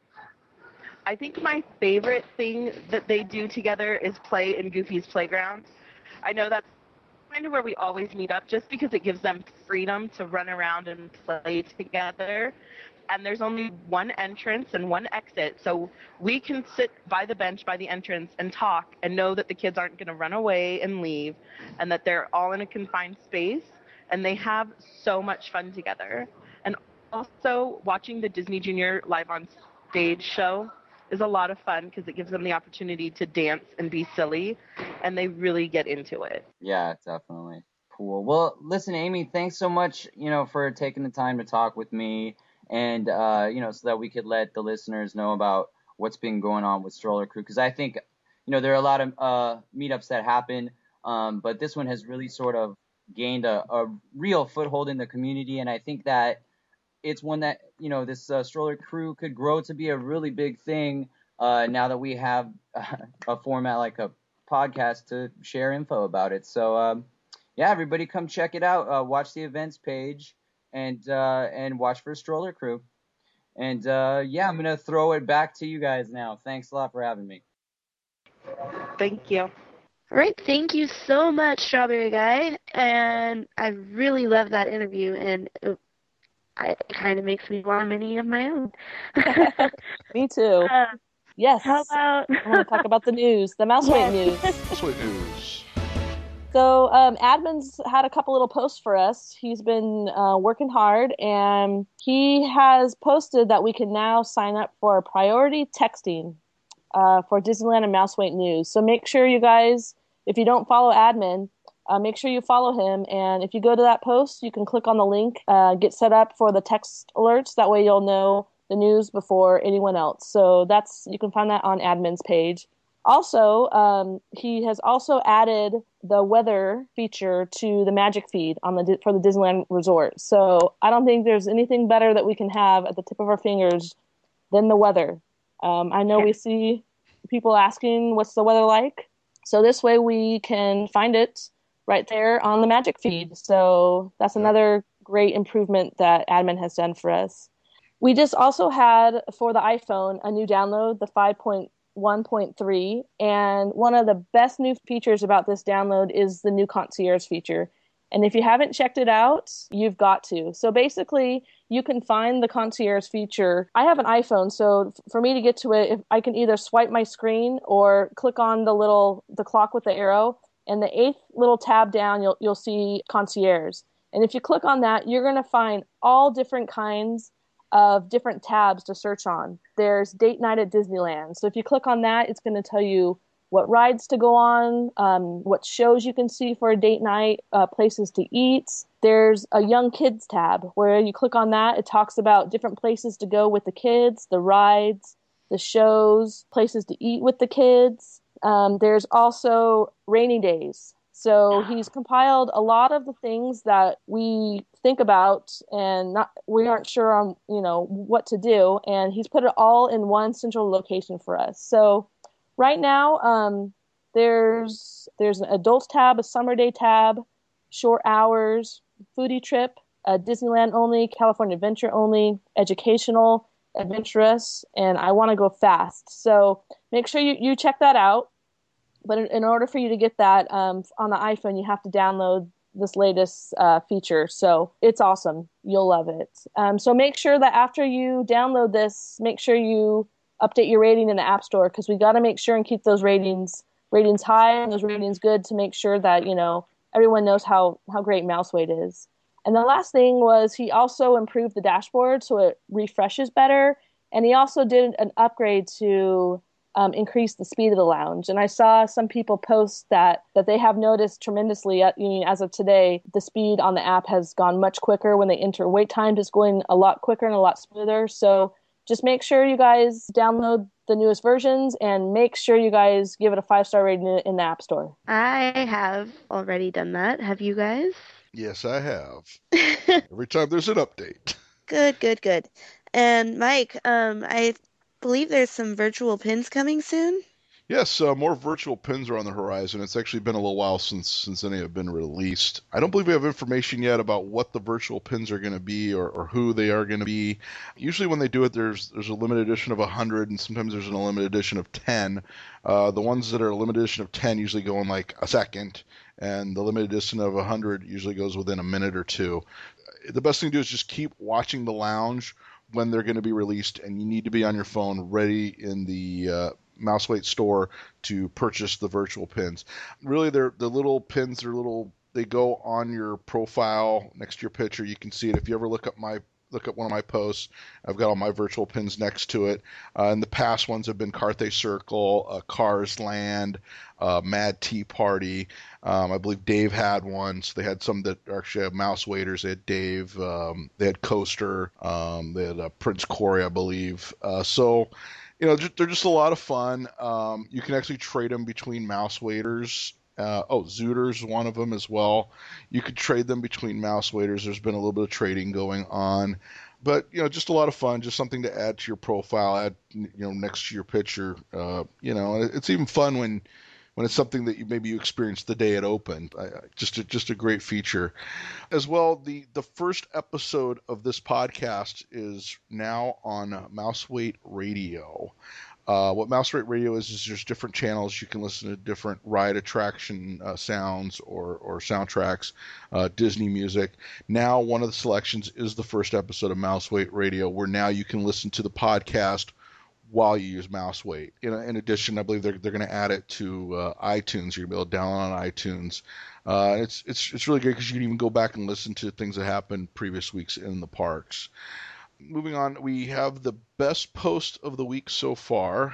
I think my favorite thing that they do together is play in Goofy's Playground. I know that's kind of where we always meet up just because it gives them freedom to run around and play together. And there's only one entrance and one exit, so we can sit by the bench by the entrance and talk and know that the kids aren't going to run away and leave, and that they're all in a confined space, and they have so much fun together. And also, watching the Disney Junior Live on Stage show is a lot of fun because it gives them the opportunity to dance and be silly, and they really get into it. Yeah, definitely. Cool. Well, listen, Amy, thanks so much, you know, for taking the time to talk with me. And, uh, you know, so that we could let the listeners know about what's been going on with Stroller Crew. Because I think, you know, there are a lot of uh, meetups that happen, um, but this one has really sort of gained a, a real foothold in the community. And I think that it's one that, you know, this uh, Stroller Crew could grow to be a really big thing uh, now that we have a format like a podcast to share info about it. So, um, yeah, everybody come check it out. Uh, watch the events page. And uh, and watch for Stroller Crew. And uh, yeah, I'm gonna throw it back to you guys now. Thanks a lot for having me. Thank you. All right, thank you so much, Strawberry Guy. And I really love that interview, and it, I, it kind of makes me want a mini of my own. Me too. Uh, yes. How about? I want to talk about the news, the Mouseweight news. Mouseweight news. So um, Admin's had a couple little posts for us. He's been uh, working hard, and he has posted that we can now sign up for priority texting uh, for Disneyland and Mouseweight news. So make sure you guys, if you don't follow Admin, uh, make sure you follow him. And if you go to that post, you can click on the link, uh, get set up for the text alerts. That way you'll know the news before anyone else. So that's you can find that on Admin's page. Also, um, he has also added the weather feature to the Magic feed on the for the Disneyland Resort. So I don't think there's anything better that we can have at the tip of our fingers than the weather. Um, I know we see people asking, what's the weather like? So this way we can find it right there on the Magic feed. So that's another great improvement that admin has done for us. We just also had for the iPhone a new download, the five point one point three, and one of the best new features about this download is the new concierge feature. And if you haven't checked it out, you've got to. So basically, you can find the concierge feature. I have an iPhone, so for me to get to it, if I can either swipe my screen or click on the little the clock with the arrow, and the eighth little tab down, you'll you'll see concierge. And if you click on that, you're going to find all different kinds of different tabs to search on. There's date night at Disneyland. So if you click on that, it's going to tell you what rides to go on, um, what shows you can see for a date night, uh, places to eat. There's a young kids tab where you click on that. It talks about different places to go with the kids, the rides, the shows, places to eat with the kids. Um, there's also rainy days. So he's compiled a lot of the things that we think about and not we aren't sure on, you know, what to do. And he's put it all in one central location for us. So right now, um, there's there's an adults tab, a summer day tab, short hours, foodie trip, a Disneyland only, California Adventure only, educational, adventurous, and I want to go fast. So make sure you, you check that out. But in, in order for you to get that um, on the iPhone, you have to download this latest uh, feature. So it's awesome. You'll love it. Um, so make sure that after you download this, make sure you update your rating in the App Store, because we got to make sure and keep those ratings ratings high and those ratings good to make sure that, you know, everyone knows how, how great Mouseweight is. And the last thing was he also improved the dashboard so it refreshes better. And he also did an upgrade to um, increase the speed of the lounge. And I saw some people post that that they have noticed tremendously, at, you know, as of today, the speed on the app has gone much quicker. When they enter wait time, it's going a lot quicker and a lot smoother. So just make sure you guys download the newest versions and make sure you guys give it a five-star rating in the App Store. I have already done that. Have you guys? Yes, I have. Every time there's an update. Good, good, good. And Mike, um, I believe there's some virtual pins coming soon. Yes, uh, more virtual pins are on the horizon. It's actually been a little while since since any have been released. I don't believe we have information yet about what the virtual pins are going to be or, or who they are going to be. Usually when they do it, there's there's a limited edition of one hundred, and sometimes there's a limited edition of ten. Uh, the ones that are a limited edition of ten usually go in like a second, and the limited edition of one hundred usually goes within a minute or two. The best thing to do is just keep watching the lounge when they're going to be released, and you need to be on your phone ready in the uh, Mouseweight store to purchase the virtual pins. Really, they're the little pins. They're little. They go on your profile next to your picture. You can see it if you ever look up my look at one of my posts. I've got all my virtual pins next to it. Uh, and the past ones have been Carthay Circle, uh, Cars Land, uh, Mad Tea Party. Um, I believe Dave had one. So they had some that actually have mouse waiters. They had Dave. Um, they had Coaster. Um, they had uh, Prince Corey, I believe. Uh, so, you know, they're just a lot of fun. Um, you can actually trade them between mouse waiters. Uh, oh, Zooter's one of them as well. You could trade them between mouse waiters. There's been a little bit of trading going on. But, you know, just a lot of fun, just something to add to your profile, add, you know, next to your picture. Uh, you know, and it's even fun when when it's something that you maybe you experienced the day it opened. I, just, a, just a great feature. As well, the, the first episode of this podcast is now on Mouseweight Radio. Uh, what Mouseweight Radio is, is there's different channels. You can listen to different ride attraction uh, sounds or, or soundtracks, uh, Disney music. Now, one of the selections is the first episode of Mouseweight Radio, where now you can listen to the podcast while you use Mouseweight. In, in addition, I believe they're they're going to add it to uh, iTunes. You're going to be able to download on iTunes. Uh, it's it's it's really good because you can even go back and listen to things that happened previous weeks in the parks. Moving on, we have the best post of the week so far.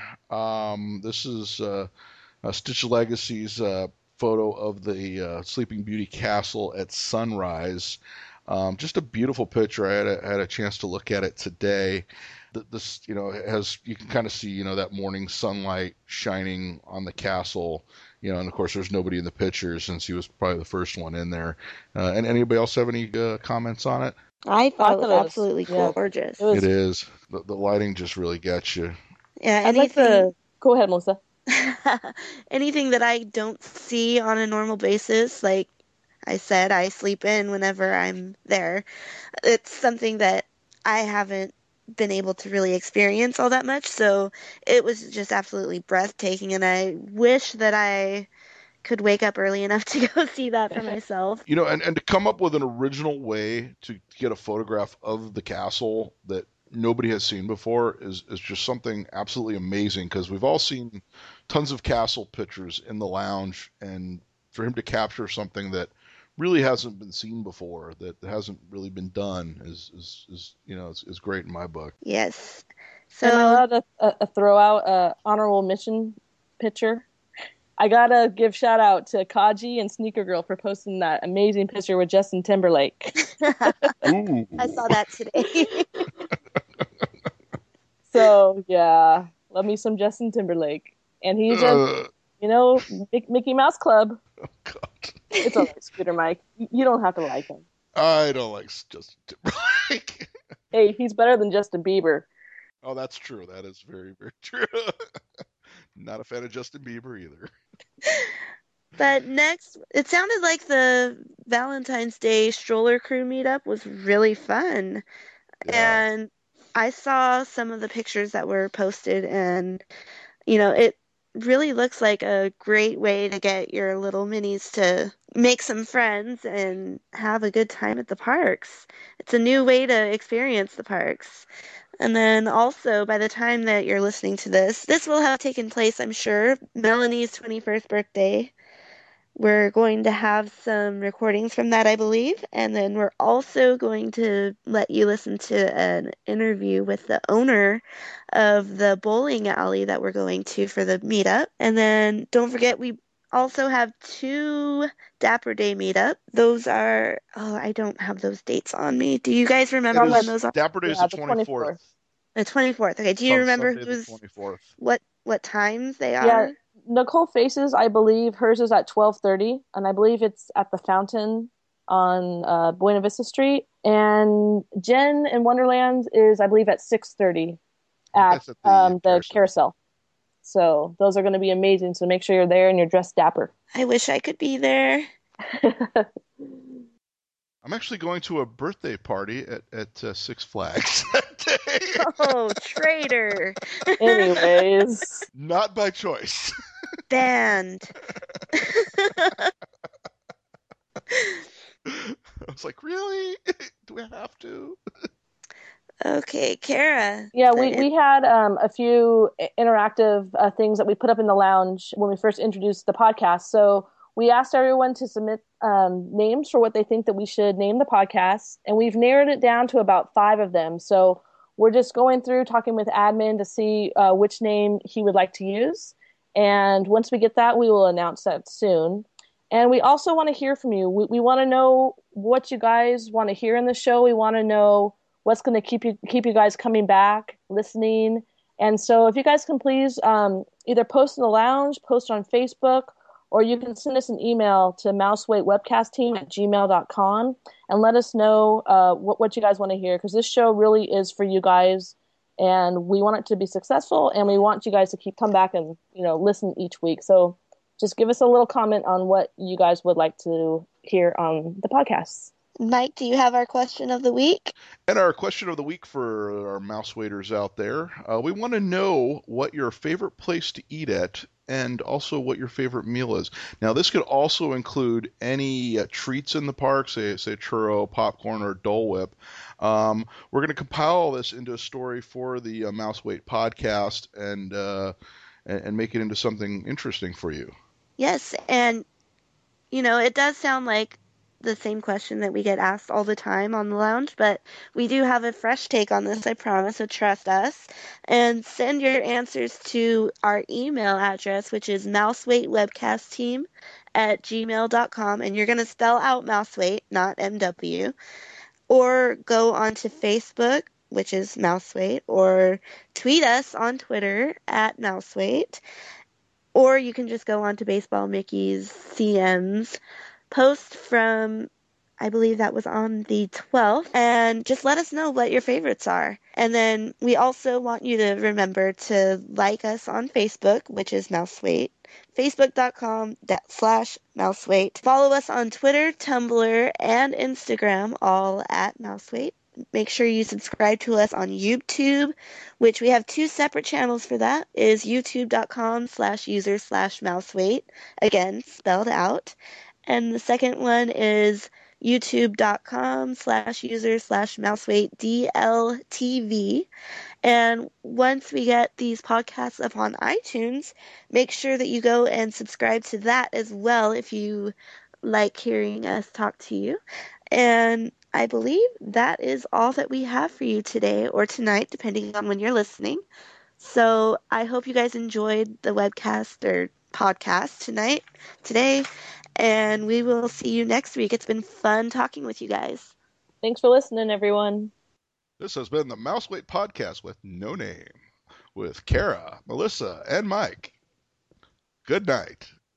Um, this is uh, uh, Stitch Legacy's uh, photo of the uh, Sleeping Beauty Castle at sunrise. Um, just a beautiful picture. I had a, had a chance to look at it today. The, this, you know, has you can kind of see, you know, that morning sunlight shining on the castle. You know, and of course, there's nobody in the picture since he was probably the first one in there. Uh, and anybody else have any uh, comments on it? I thought it was it was- absolutely yeah. gorgeous. It was- It is. The, the lighting just really gets you. Yeah, I'd like anything. to go ahead, Melissa. Anything that I don't see on a normal basis, like I said, I sleep in whenever I'm there. It's something that I haven't been able to really experience all that much, so it was just absolutely breathtaking, and I wish that I could wake up early enough to go see that for myself. You know, and, and to come up with an original way to get a photograph of the castle that nobody has seen before is, is just something absolutely amazing, because we've all seen tons of castle pictures in the lounge, and for him to capture something that really hasn't been seen before, that hasn't really been done, is, is, is you know, is, is great in my book. Yes. Am I So, allowed to uh, uh, throw out a honorable mention picture? I gotta give shout out to Kaji and Sneaker Girl for posting that amazing picture with Justin Timberlake. Ooh. I saw that today. So yeah, love me some Justin Timberlake, and he's a Uh, you know Mick- Mickey Mouse Club. oh, God. It's alright, Scooter Mike. Y- You don't have to like him. I don't like Justin Timberlake. Hey, he's better than Justin Bieber. Oh, that's true. That is very, very true. Not a fan of Justin Bieber either. But next, it sounded like the Valentine's Day stroller crew meetup was really fun. Yeah. And I saw some of the pictures that were posted, and, you know, it really looks like a great way to get your little minis to make some friends and have a good time at the parks. It's a new way to experience the parks. And then also, by the time that you're listening to this, this will have taken place, I'm sure, Melanie's twenty-first birthday. We're going to have some recordings from that, I believe, and then we're also going to let you listen to an interview with the owner of the bowling alley that we're going to for the meetup. And then don't forget, we also have two Dapper Day meetup. Those are, oh, I don't have those dates on me. Do you guys remember It when is those are? Dapper Day is Yeah, the the twenty-fourth. twenty-fourth. The twenty-fourth. Okay, do It's you on remember Sunday the who's twenty-fourth. what what times they are? Yeah, Nicole Faces, I believe hers is at twelve thirty, and I believe it's at the Fountain on uh, Buena Vista Street. And Jen in Wonderland is, I believe, at six thirty at That's at the um, the carousel. carousel. So those are going to be amazing. So make sure you're there and you're dressed dapper. I wish I could be there. I'm actually going to a birthday party at, at uh, Six Flags that day. Oh, traitor. Anyways, Not by choice. Banned. I was like, really? Do we have to? Okay, Kara. yeah, the we, in- we had um, a few interactive uh, things that we put up in the lounge when we first introduced the podcast. So we asked everyone to submit um, names for what they think that we should name the podcast, and we've narrowed it down to about five of them. So we're just going through talking with admin to see uh, which name he would like to use. And once we get that, we will announce that soon. And we also want to hear from you. We, we want to know what you guys want to hear in the show. We want to know what's going to keep you keep you guys coming back, listening. And so if you guys can please um, either post in the lounge, post on Facebook, or you can send us an email to mouseweightwebcastteam at gmail dot com and let us know uh, what, what you guys want to hear, because this show really is for you guys, and we want it to be successful, and we want you guys to keep come back and, you know, listen each week. So just give us a little comment on what you guys would like to hear on the podcast. Mike, do you have our question of the week? And our question of the week for our mouse waiters out there, uh, we want to know what your favorite place to eat at and also what your favorite meal is. Now, this could also include any uh, treats in the park, say, say churro, popcorn, or Dole Whip. Um, we're going to compile all this into a story for the uh, Mouse Wait podcast and, uh, and and make it into something interesting for you. Yes, and, you know, it does sound like the same question that we get asked all the time on the lounge, but we do have a fresh take on this, I promise, so trust us. And send your answers to our email address, which is mouseweightwebcastteam at gmail dot com, and you're going to spell out mouseweight, not M W, or go onto Facebook, which is mouseweight, or tweet us on Twitter at mouseweight, or you can just go onto Baseball Mickey's C Ms post from, I believe that was on the twelfth, and just let us know what your favorites are. And then we also want you to remember to like us on Facebook, which is Mouseweight, facebook.com slash Mouseweight. Follow us on Twitter, Tumblr, and Instagram, all at Mouseweight. Make sure you subscribe to us on YouTube, which we have two separate channels for that, is youtube.com slash user slash Mouseweight, again, spelled out. And the second one is youtube.com slash user slash mouseweight D L T V. And once we get these podcasts up on iTunes, make sure that you go and subscribe to that as well if you like hearing us talk to you. And I believe that is all that we have for you today or tonight, depending on when you're listening. So I hope you guys enjoyed the webcast or podcast tonight, today, and we will see you next week. It's been fun talking with you guys. Thanks for listening, everyone. This has been the Mouseweight Podcast with No Name, with Kara, Melissa, and Mike. Good night.